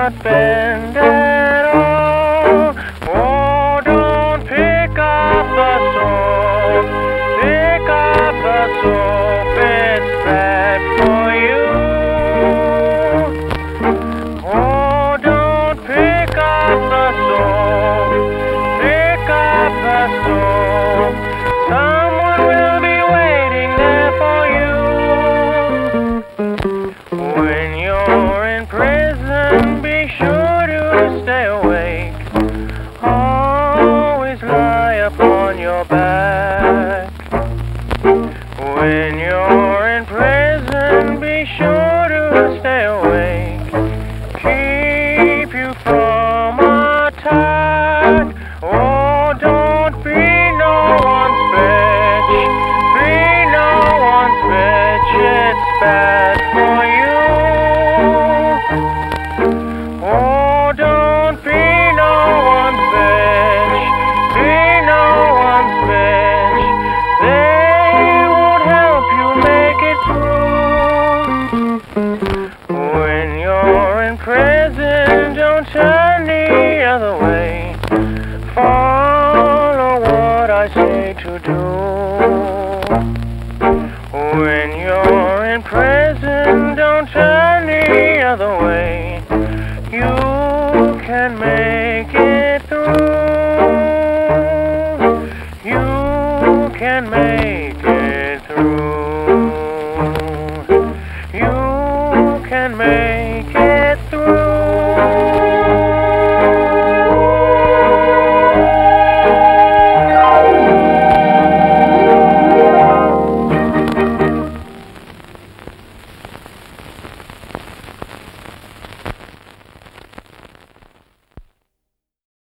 not bend at all. Oh, don't pick up the soap. Pick up the soap, it's bad for you. Oh, don't pick up the soap. Pick up the soap. Someone will be waiting there for you. When you're in prison, be sure to stay awake. Always lie upon your back. When you're in prison, be sure to stay awake. Keep you from attack. Oh, don't be no one's bitch. Be no one's bitch. It's bad for you. Oh, don't be no one's bitch. Be no one's bitch. They won't help you make it through. When you're in prison, don't turn the other way. Follow what I say to do. When you're in prison, don't turn the other way. You can make it through. You can make